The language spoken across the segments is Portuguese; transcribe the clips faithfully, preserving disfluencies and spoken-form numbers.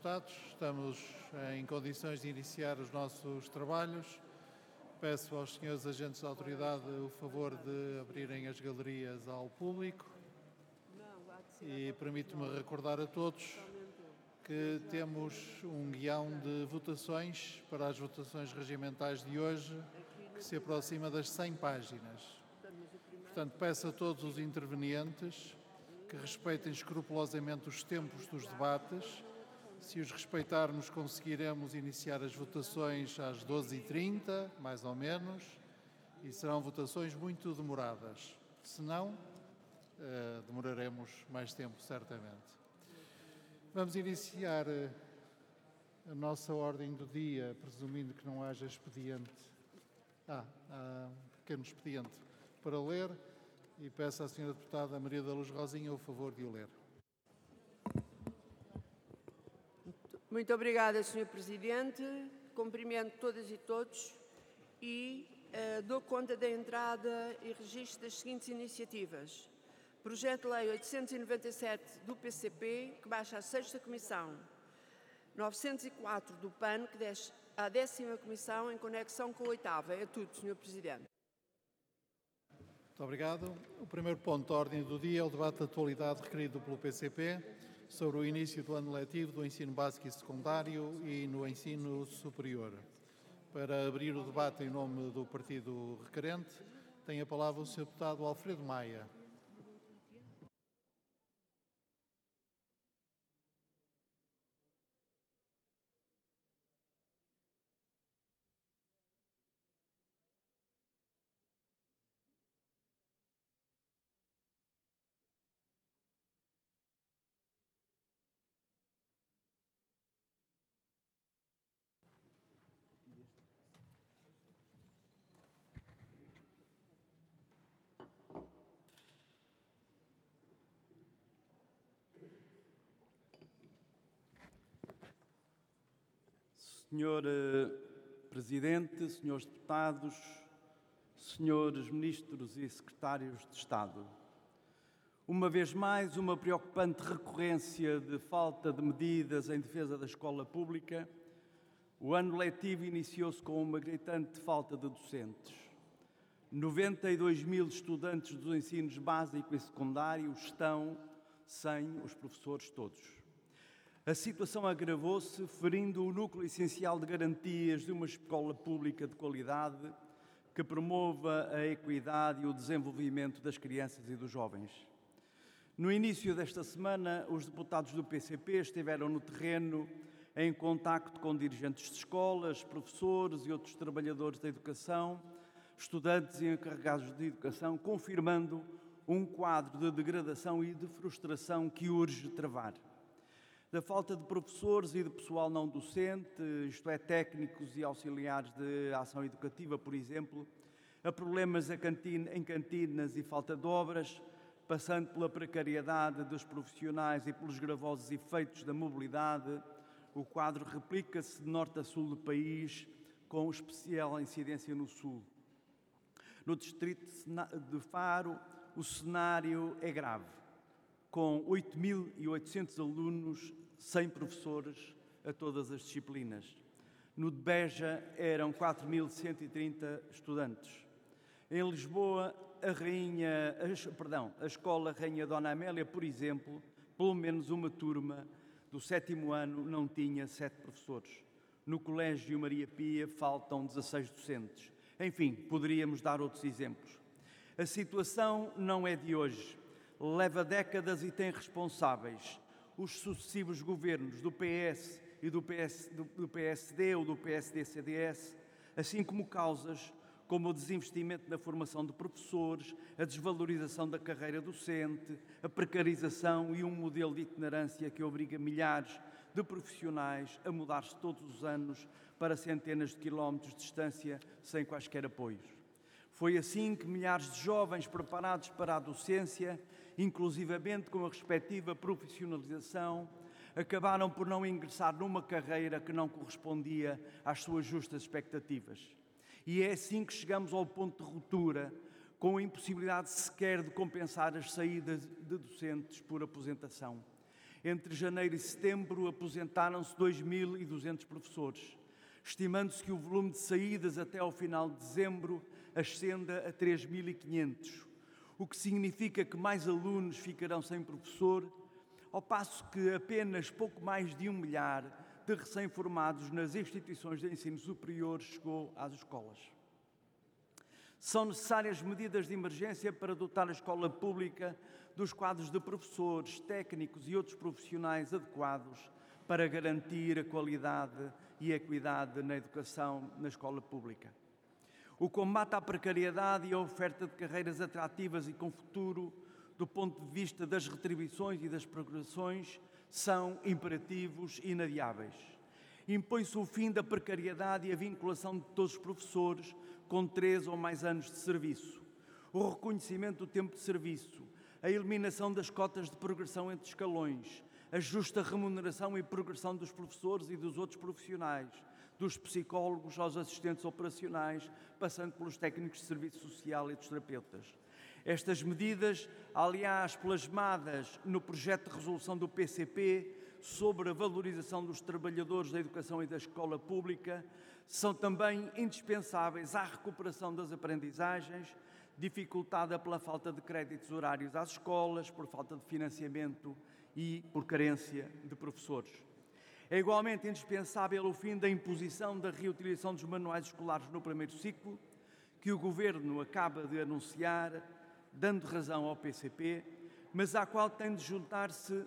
Deputados, estamos em condições de iniciar os nossos trabalhos. Peço aos senhores agentes da autoridade o favor de abrirem as galerias ao público e permito-me recordar a todos que temos um guião de votações para as votações regimentais de hoje, que se aproxima das cem páginas. Portanto, peço a todos os intervenientes que respeitem escrupulosamente os tempos dos debates. Se os respeitarmos, conseguiremos iniciar as votações às doze e trinta, mais ou menos, e serão votações muito demoradas. Se não, eh, demoraremos mais tempo, certamente. Vamos iniciar a nossa ordem do dia, presumindo que não haja expediente. Ah, há um pequeno expediente para ler e peço à senhora Deputada Maria da Luz Rosinha o favor de o ler. Muito obrigada, senhor Presidente. Cumprimento todas e todos e uh, dou conta da entrada e registro das seguintes iniciativas. Projeto de Lei oitocentos e noventa e sete do P C P, que baixa à sexta Comissão. novecentos e quatro do P A N, que desce à décima Comissão em conexão com a oitava. É tudo, senhor Presidente. Muito obrigado. O primeiro ponto da ordem do dia é o debate de atualidade requerido pelo P C P sobre o início do ano letivo do ensino básico e secundário e no ensino superior. Para abrir o debate em nome do partido requerente, tem a palavra o senhor Deputado Alfredo Maia. Senhor Presidente, senhores deputados, senhores ministros e secretários de Estado, uma vez mais, uma preocupante recorrência de falta de medidas em defesa da escola pública. O ano letivo iniciou-se com uma gritante falta de docentes. noventa e dois mil estudantes dos ensinos básico e secundário estão sem os professores todos. A situação agravou-se, ferindo o núcleo essencial de garantias de uma escola pública de qualidade que promova a equidade e o desenvolvimento das crianças e dos jovens. No início desta semana, os deputados do P C P estiveram no terreno em contacto com dirigentes de escolas, professores e outros trabalhadores da educação, estudantes e encarregados de educação, confirmando um quadro de degradação e de frustração que urge travar. Da falta de professores e de pessoal não docente, isto é, técnicos e auxiliares de ação educativa, por exemplo, a problemas em cantinas e falta de obras, passando pela precariedade dos profissionais e pelos gravosos efeitos da mobilidade, o quadro replica-se de norte a sul do país, com especial incidência no sul. No distrito de Faro, o cenário é grave, com oito mil e oitocentos alunos sem professores a todas as disciplinas. No de Beja eram quatro mil cento e trinta estudantes. Em Lisboa, a, Rainha, a, perdão, a Escola Rainha Dona Amélia, por exemplo, pelo menos uma turma do sétimo ano não tinha sete professores. No Colégio Maria Pia faltam dezasseis docentes. Enfim, poderíamos dar outros exemplos. A situação não é de hoje. Leva décadas e tem responsáveis. Os sucessivos governos do P S e do, P S, do P S D ou do P S D C D S, assim como causas como o desinvestimento na formação de professores, a desvalorização da carreira docente, a precarização e um modelo de itinerância que obriga milhares de profissionais a mudar-se todos os anos para centenas de quilómetros de distância sem quaisquer apoios. Foi assim que milhares de jovens preparados para a docência, inclusivamente com a respectiva profissionalização, acabaram por não ingressar numa carreira que não correspondia às suas justas expectativas. E é assim que chegamos ao ponto de ruptura, com a impossibilidade sequer de compensar as saídas de docentes por aposentação. Entre janeiro e setembro aposentaram-se dois mil e duzentos professores, estimando-se que o volume de saídas até ao final de dezembro ascenda a três mil e quinhentos, o que significa que mais alunos ficarão sem professor, ao passo que apenas pouco mais de um milhar de recém-formados nas instituições de ensino superior chegou às escolas. São necessárias medidas de emergência para dotar a escola pública dos quadros de professores, técnicos e outros profissionais adequados para garantir a qualidade e a equidade na educação na escola pública. O combate à precariedade e a oferta de carreiras atrativas e com futuro, do ponto de vista das retribuições e das progressões, são imperativos inadiáveis. Impõe-se o fim da precariedade e a vinculação de todos os professores com três ou mais anos de serviço, o reconhecimento do tempo de serviço, a eliminação das cotas de progressão entre escalões, a justa remuneração e progressão dos professores e dos outros profissionais, dos psicólogos aos assistentes operacionais, passando pelos técnicos de serviço social e dos terapeutas. Estas medidas, aliás, plasmadas no projeto de resolução do P C P sobre a valorização dos trabalhadores da educação e da escola pública, são também indispensáveis à recuperação das aprendizagens, dificultada pela falta de créditos horários às escolas, por falta de financiamento e por carência de professores. É igualmente indispensável o fim da imposição da reutilização dos manuais escolares no primeiro ciclo, que o Governo acaba de anunciar, dando razão ao P C P, mas à qual tem de juntar-se...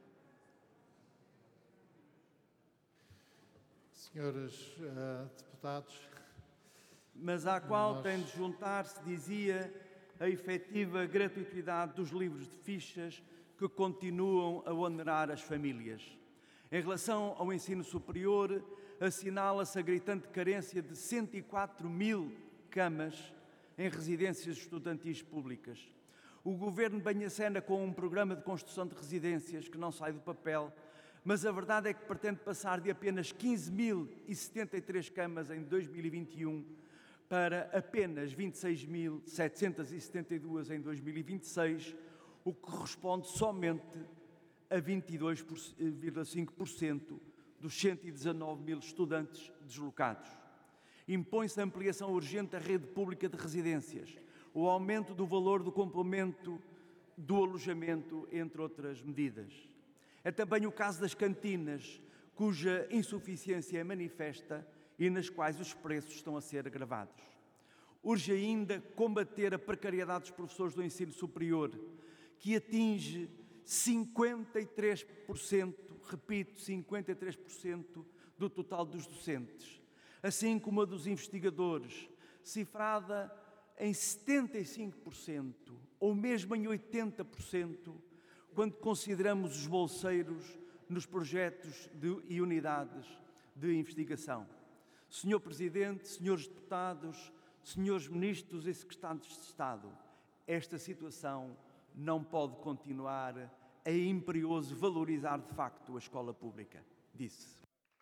Senhores uh, deputados... Mas à qual nós... tem de juntar-se, dizia, a efetiva gratuitidade dos livros de fichas que continuam a onerar as famílias. Em relação ao ensino superior, assinala-se a gritante carência de cento e quatro mil camas em residências estudantis públicas. O Governo banha a cena com um programa de construção de residências que não sai do papel, mas a verdade é que pretende passar de apenas quinze mil e setenta e três camas em dois mil e vinte e um para apenas vinte e seis mil setecentas e setenta e duas em dois mil e vinte e seis, o que corresponde somente a vinte e dois vírgula cinco por cento dos cento e dezanove mil estudantes deslocados. Impõe-se a ampliação urgente da rede pública de residências, o aumento do valor do complemento do alojamento, entre outras medidas. É também o caso das cantinas, cuja insuficiência é manifesta e nas quais os preços estão a ser agravados. Urge ainda combater a precariedade dos professores do ensino superior, que atinge cinquenta e três por cento, repito, cinquenta e três por cento do total dos docentes, assim como a dos investigadores, cifrada em setenta e cinco por cento ou mesmo em oitenta por cento, quando consideramos os bolseiros nos projetos de, e unidades de investigação. Senhor Presidente, senhores deputados, senhores ministros e secretários de Estado, esta situação não pode continuar. É imperioso valorizar de facto a escola pública, disse.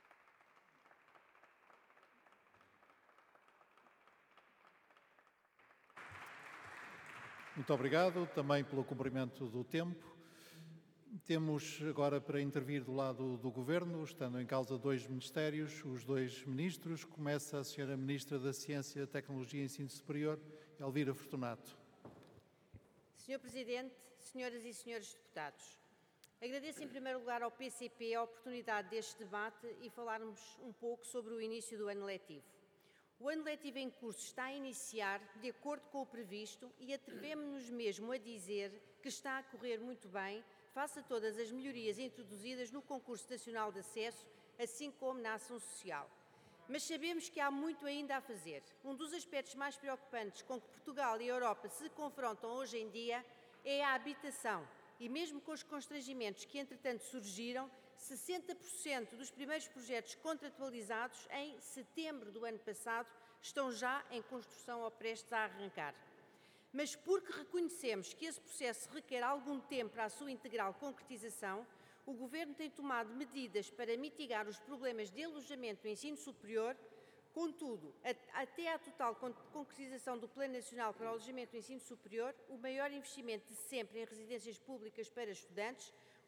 Muito obrigado também pelo cumprimento do tempo. Temos agora para intervir do lado do Governo, estando em causa dois ministérios, os dois ministros. Começa a senhora Ministra da Ciência, Tecnologia e Ensino Superior, Elvira Fortunato. senhor Presidente, senhoras e senhores deputados, agradeço em primeiro lugar ao P C P a oportunidade deste debate e falarmos um pouco sobre o início do ano letivo. O ano letivo em curso está a iniciar de acordo com o previsto e atrevemos-nos mesmo a dizer que está a correr muito bem, face a todas as melhorias introduzidas no Concurso Nacional de Acesso, assim como na ação social. Mas sabemos que há muito ainda a fazer. Um dos aspectos mais preocupantes com que Portugal e a Europa se confrontam hoje em dia é a habitação. E mesmo com os constrangimentos que, entretanto, surgiram, sessenta por cento dos primeiros projetos contratualizados em setembro do ano passado estão já em construção ou prestes a arrancar. Mas porque reconhecemos que esse processo requer algum tempo para a sua integral concretização, o Governo tem tomado medidas para mitigar os problemas de alojamento no ensino superior. Contudo, até à total concretização do Plano Nacional para o Alojamento no Ensino Superior, o maior investimento de sempre em residências públicas para estudantes,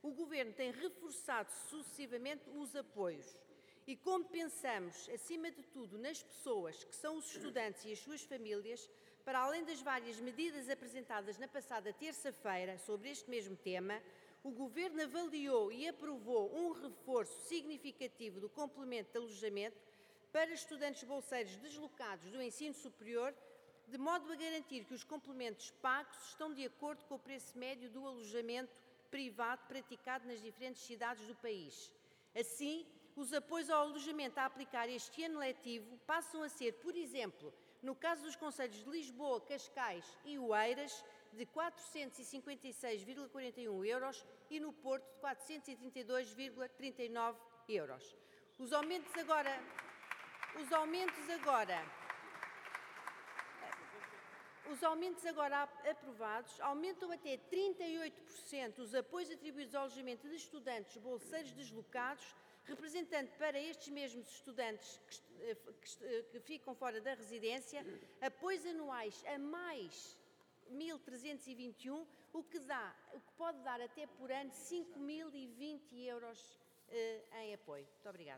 o Governo tem reforçado sucessivamente os apoios. E como pensamos, acima de tudo, nas pessoas que são os estudantes e as suas famílias, para além das várias medidas apresentadas na passada terça-feira sobre este mesmo tema, o Governo avaliou e aprovou um reforço significativo do complemento de alojamento para estudantes bolseiros deslocados do ensino superior, de modo a garantir que os complementos pagos estão de acordo com o preço médio do alojamento privado praticado nas diferentes cidades do país. Assim, os apoios ao alojamento a aplicar este ano letivo passam a ser, por exemplo, no caso dos concelhos de Lisboa, Cascais e Oeiras, de quatrocentos e cinquenta e seis vírgula quarenta e um euros e no Porto de quatrocentos e trinta e dois vírgula trinta e nove euros. Os aumentos agora, os aumentos agora, os aumentos agora aprovados aumentam até trinta e oito por cento os apoios atribuídos ao alojamento de estudantes bolseiros deslocados, representando para estes mesmos estudantes que, que, que ficam fora da residência apoios anuais a mais mil trezentos e vinte e um, o que, dá, o que pode dar até por ano cinco mil e vinte euros eh, em apoio. Muito obrigada.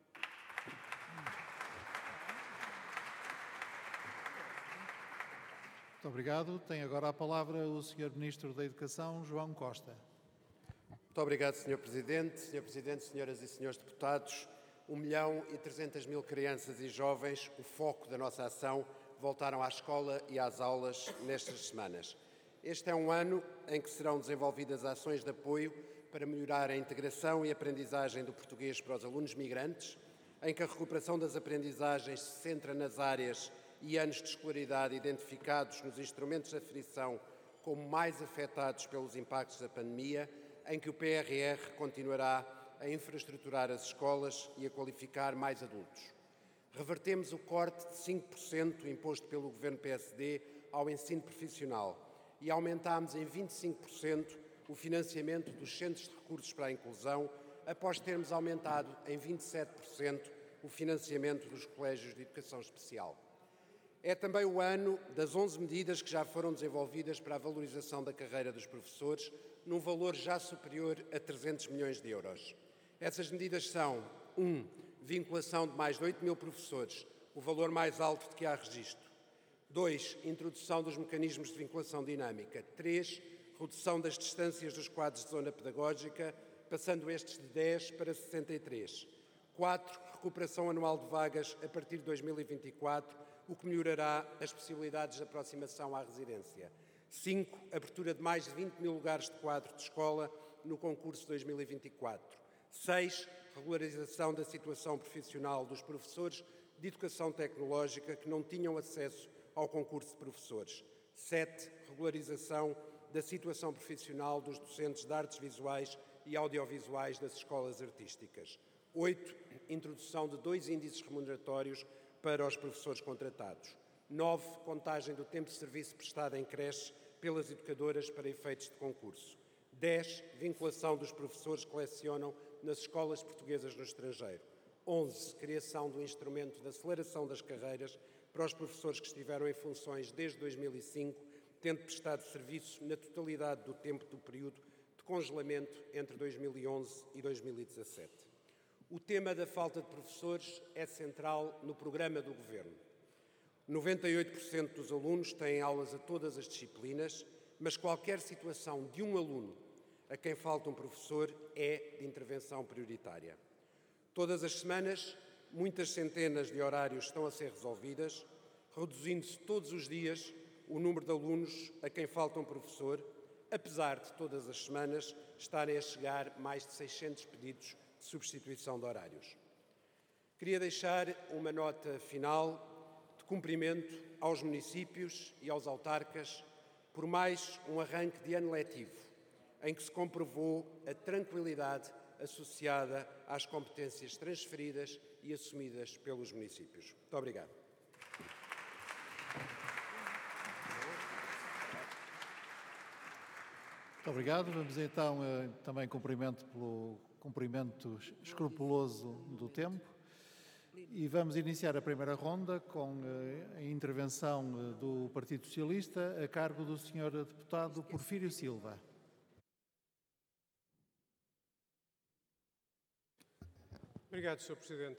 Muito obrigado. Tem agora a palavra o senhor Ministro da Educação, João Costa. Muito obrigado, senhor Presidente. senhor Presidente, senhoras e senhores deputados, um milhão e trezentas mil crianças e jovens, o foco da nossa ação, voltaram à escola e às aulas nestas semanas. Este é um ano em que serão desenvolvidas ações de apoio para melhorar a integração e aprendizagem do português para os alunos migrantes, em que a recuperação das aprendizagens se centra nas áreas e anos de escolaridade identificados nos instrumentos de aferição como mais afetados pelos impactos da pandemia, em que o P R R continuará a infraestruturar as escolas e a qualificar mais adultos. Revertemos o corte de cinco por cento imposto pelo Governo P S D ao ensino profissional e aumentámos em vinte e cinco por cento o financiamento dos Centros de Recursos para a Inclusão, após termos aumentado em vinte e sete por cento o financiamento dos colégios de educação especial. É também o ano das onze medidas que já foram desenvolvidas para a valorização da carreira dos professores, num valor já superior a trezentos milhões de euros. Essas medidas são um Vinculação de mais de oito mil professores, o valor mais alto de que há registro. dois Introdução dos mecanismos de vinculação dinâmica. três Redução das distâncias dos quadros de zona pedagógica, passando estes de dez para sessenta e três. quatro Recuperação anual de vagas a partir de dois mil e vinte e quatro, o que melhorará as possibilidades de aproximação à residência. cinco Abertura de mais de vinte mil lugares de quadro de escola no concurso dois mil e vinte e quatro. seis Regularização da situação profissional dos professores de educação tecnológica que não tinham acesso ao concurso de professores. sete Regularização da situação profissional dos docentes de artes visuais e audiovisuais das escolas artísticas. oito Introdução de dois índices remuneratórios para os professores contratados. nove Contagem do tempo de serviço prestado em creches pelas educadoras para efeitos de concurso. dez Vinculação dos professores que lecionam nas escolas portuguesas no estrangeiro. onze Criação do instrumento de aceleração das carreiras para os professores que estiveram em funções desde dois mil e cinco, tendo prestado serviço na totalidade do tempo do período de congelamento entre dois mil e onze e dois mil e dezassete. O tema da falta de professores é central no programa do Governo. noventa e oito por cento dos alunos têm aulas a todas as disciplinas, mas qualquer situação de um aluno a quem falta um professor é de intervenção prioritária. Todas as semanas, muitas centenas de horários estão a ser resolvidas, reduzindo-se todos os dias o número de alunos a quem falta um professor, apesar de todas as semanas estarem a chegar mais de seiscentos pedidos de substituição de horários. Queria deixar uma nota final de cumprimento aos municípios e aos autarcas por mais um arranque de ano letivo, em que se comprovou a tranquilidade associada às competências transferidas e assumidas pelos municípios. Muito obrigado. Muito obrigado. Vamos então também cumprimento pelo cumprimento escrupuloso do tempo e vamos iniciar a primeira ronda com a intervenção do Partido Socialista a cargo do senhor deputado Porfírio Silva. Obrigado, senhor Presidente.